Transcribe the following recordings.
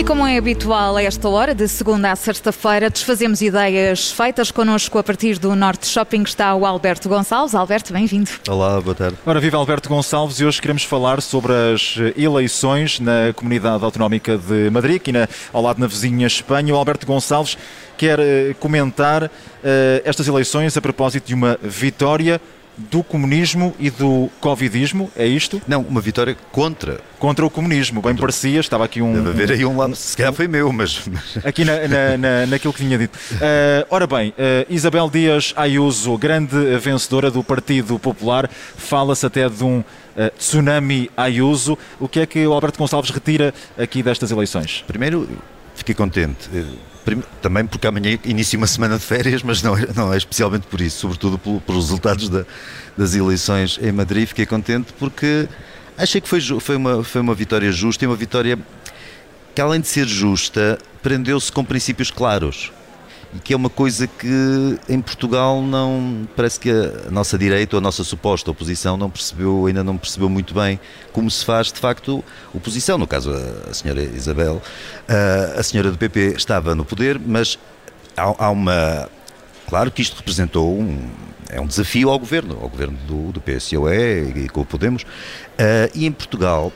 Como é habitual a esta hora, de segunda a sexta-feira, desfazemos ideias feitas. Connosco a partir do Norte Shopping está o Alberto Gonçalves. Alberto, bem-vindo. Olá, boa tarde. Ora, viva Alberto Gonçalves, e hoje queremos falar sobre as eleições na Comunidade Autonómica de Madrid, aqui ao lado na vizinha Espanha. O Alberto Gonçalves quer comentar estas eleições a propósito de uma vitória do comunismo e do covidismo, é isto? Não, uma vitória contra o comunismo, bem parecia, estava aqui um... Deve haver aí um lado, se calhar foi meu, mas... Aqui naquilo que tinha dito. Ora bem, Isabel Díaz Ayuso, grande vencedora do Partido Popular, fala-se até de um tsunami Ayuso. O que é que o Alberto Gonçalves retira aqui destas eleições? Primeiro, fiquei contente. Também porque amanhã inicia uma semana de férias, mas não é especialmente por isso, sobretudo pelos resultados das eleições em Madrid. Fiquei contente porque achei que foi uma vitória justa, e uma vitória que, além de ser justa, prendeu-se com princípios claros. E que é uma coisa que em Portugal parece que a nossa direita, ou a nossa suposta oposição, ainda não percebeu muito bem como se faz de facto oposição. No caso, a senhora Isabel, a senhora do PP estava no poder, mas há uma... Claro que isto representou um desafio ao governo do PSOE e com o Podemos. E em Portugal,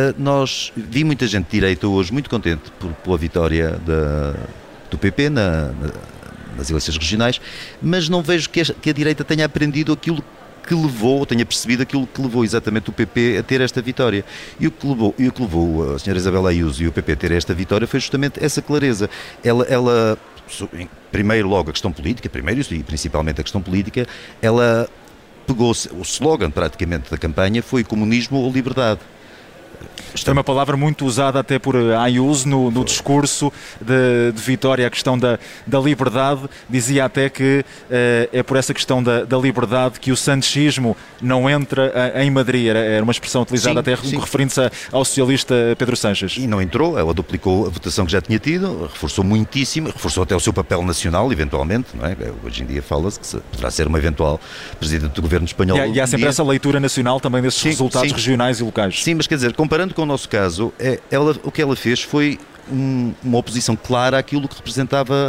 vi muita gente de direita hoje muito contente pela vitória do PP nas eleições regionais, mas não vejo que a direita tenha aprendido aquilo que levou, ou tenha percebido aquilo que levou exatamente o PP a ter esta vitória. E o que levou a senhora Isabel Ayuso e o PP a ter esta vitória foi justamente essa clareza. Ela primeiro logo a questão política, e principalmente a questão política, ela pegou o slogan praticamente da campanha, foi comunismo ou liberdade. Esta é uma palavra muito usada até por Ayuso no discurso de vitória, a questão da liberdade. Dizia até que é por essa questão da liberdade que o sanchismo não entra em Madrid. Era uma expressão utilizada referindo-se ao socialista Pedro Sánchez. E não entrou, ela duplicou a votação que já tinha tido, reforçou muitíssimo, reforçou até o seu papel nacional, eventualmente, não é? Hoje em dia fala-se que poderá ser uma eventual presidente do governo espanhol. E há sempre essa leitura nacional também desses resultados regionais e locais. Sim, mas quer dizer, comparando com o nosso caso, o que ela fez foi uma oposição clara àquilo que representava,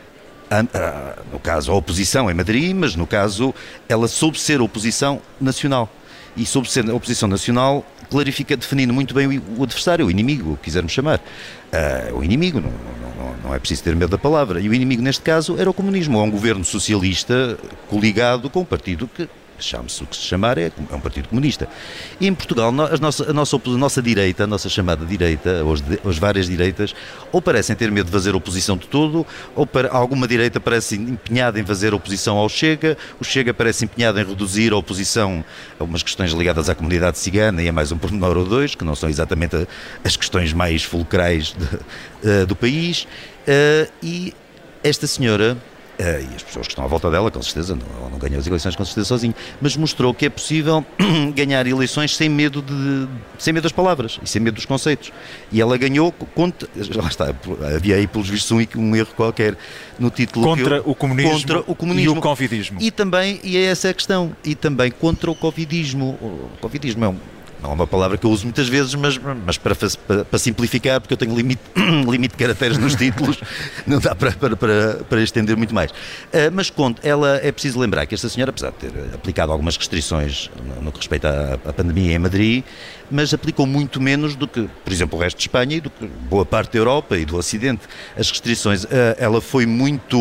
no caso, a oposição em Madrid, mas no caso, ela soube ser a oposição nacional. E soube ser a oposição nacional, definindo muito bem o adversário, o inimigo, o que quisermos chamar. O inimigo, não é preciso ter medo da palavra. E o inimigo, neste caso, era o comunismo. É um governo socialista coligado com um partido que, chame-se o que se chamar, é um partido comunista. E em Portugal, a nossa direita, a nossa chamada direita, as várias direitas, ou parecem ter medo de fazer oposição de todo, ou alguma direita parece empenhada em fazer oposição ao Chega, o Chega parece empenhado em reduzir a oposição a umas questões ligadas à comunidade cigana e a mais um pormenor ou dois, que não são exatamente as questões mais fulcrais do país. E esta senhora... e as pessoas que estão à volta dela, com certeza, não ganhou as eleições com certeza sozinho, mas mostrou que é possível ganhar eleições sem medo das palavras e sem medo dos conceitos. E ela ganhou lá está, havia aí pelos vistos um erro qualquer no título. Contra o comunismo e o covidismo. E é essa a questão, e também contra o covidismo. O covidismo não é uma palavra que eu uso muitas vezes, mas para simplificar, porque eu tenho limite de caracteres nos títulos, não dá para estender muito mais. Mas ela é preciso lembrar que esta senhora, apesar de ter aplicado algumas restrições no que respeita à pandemia em Madrid, mas aplicou muito menos do que, por exemplo, o resto de Espanha e do que boa parte da Europa e do Ocidente. As restrições, ela foi muito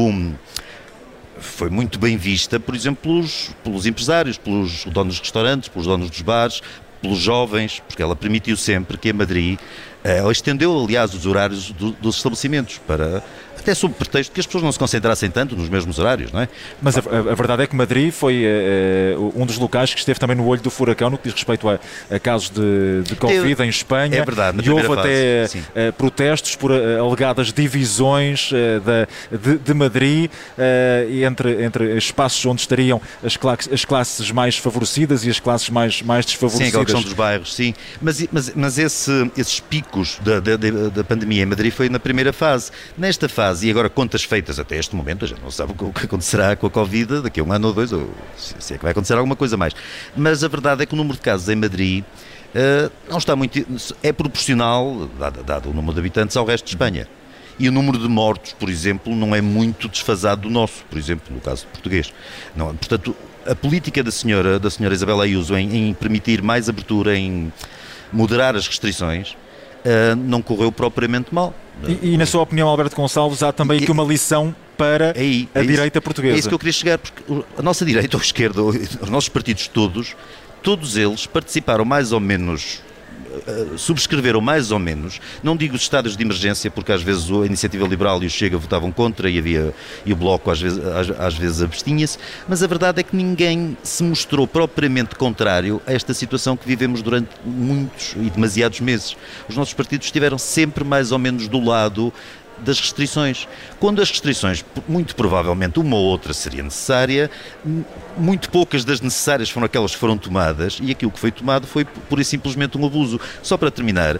bem vista, por exemplo, pelos empresários, pelos donos de restaurantes, pelos donos dos bares, pelos jovens, porque ela permitiu sempre que em Madrid, ela estendeu, aliás, os horários dos estabelecimentos até sob pretexto que as pessoas não se concentrassem tanto nos mesmos horários, não é? Mas a verdade é que Madrid foi um dos locais que esteve também no olho do furacão no que diz respeito a casos de Covid em Espanha. É verdade, e houve até protestos por alegadas divisões de Madrid entre espaços onde estariam as classes mais favorecidas e as classes mais desfavorecidas. Sim, aquela questão dos bairros, sim. Mas esses picos da pandemia em Madrid foi na primeira fase. Nesta fase, e agora contas feitas até este momento, a gente não sabe o que acontecerá com a Covid daqui a um ano ou dois, ou se é que vai acontecer alguma coisa mais. Mas a verdade é que o número de casos em Madrid não está muito... É proporcional, dado o número de habitantes, ao resto de Espanha. E o número de mortos, por exemplo, não é muito desfasado do nosso, por exemplo, no caso português. Não, portanto, a política da senhora Isabel Ayuso em permitir mais abertura, em moderar as restrições, não correu propriamente mal. E na sua opinião, Alberto Gonçalves, há também aqui uma lição para a direita portuguesa? É isso que eu queria chegar, porque a nossa direita ou a esquerda, os nossos partidos todos eles participaram mais ou menos, subscreveram mais ou menos, não digo os estados de emergência, porque às vezes a Iniciativa Liberal e o Chega votavam contra e o Bloco às vezes abstinha-se, mas a verdade é que ninguém se mostrou propriamente contrário a esta situação que vivemos durante muitos e demasiados meses. Os nossos partidos estiveram sempre mais ou menos do lado das restrições. Quando as restrições, muito provavelmente uma ou outra seria necessária, muito poucas das necessárias foram aquelas que foram tomadas, e aquilo que foi tomado foi pura e simplesmente um abuso. Só para terminar,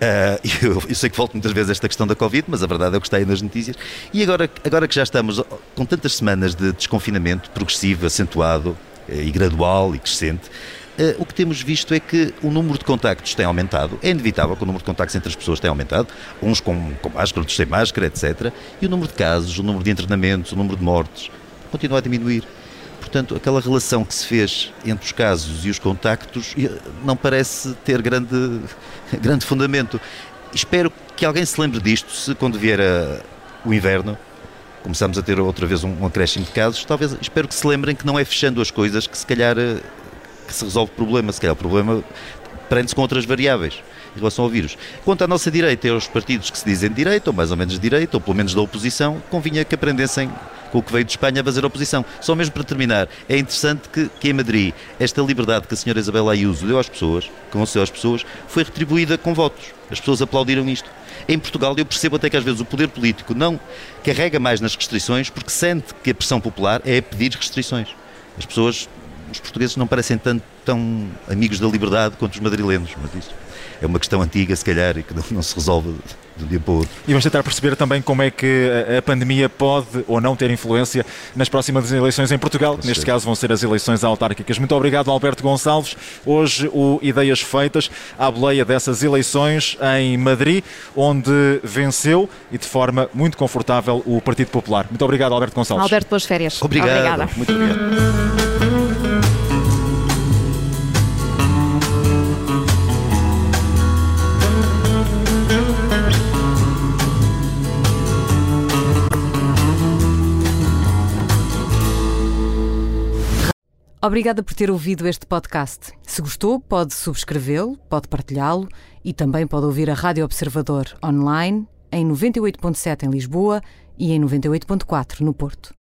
eu sei que volto muitas vezes a esta questão da Covid, mas a verdade é o que está aí nas notícias, e agora que já estamos com tantas semanas de desconfinamento progressivo, acentuado e gradual e crescente, o que temos visto é que o número de contactos tem aumentado. É inevitável que o número de contactos entre as pessoas tenha aumentado, uns com máscara, outros sem máscara, etc. E o número de casos, o número de internamentos, o número de mortes continua a diminuir. Portanto, aquela relação que se fez entre os casos e os contactos não parece ter grande fundamento. Espero que alguém se lembre disto, se quando vier o inverno começamos a ter outra vez um acréscimo de casos, espero que se lembrem que não é fechando as coisas que se calhar que se resolve o problema. Se calhar o problema prende-se com outras variáveis em relação ao vírus. Quanto à nossa direita e aos partidos que se dizem de direita, ou mais ou menos de direita, ou pelo menos da oposição, convinha que aprendessem com o que veio de Espanha a fazer oposição. Só mesmo para terminar, é interessante que em Madrid esta liberdade que a senhora Isabel Ayuso deu às pessoas, concedeu às pessoas, foi retribuída com votos. As pessoas aplaudiram isto. Em Portugal eu percebo até que às vezes o poder político não carrega mais nas restrições porque sente que a pressão popular é a pedir restrições. Os portugueses não parecem tão amigos da liberdade quanto os madrilenos, mas isso é uma questão antiga, se calhar, e que não se resolve de um dia para o outro. E vamos tentar perceber também como é que a pandemia pode ou não ter influência nas próximas eleições em Portugal. Neste caso vão ser as eleições autárquicas. Muito obrigado, Alberto Gonçalves. Hoje o Ideias Feitas à boleia dessas eleições em Madrid, onde venceu e de forma muito confortável o Partido Popular. Muito obrigado, Alberto Gonçalves. Alberto, boas férias. Obrigado. Muito obrigado. Obrigada por ter ouvido este podcast. Se gostou, pode subscrevê-lo, pode partilhá-lo e também pode ouvir a Rádio Observador online em 98.7 em Lisboa e em 98.4 no Porto.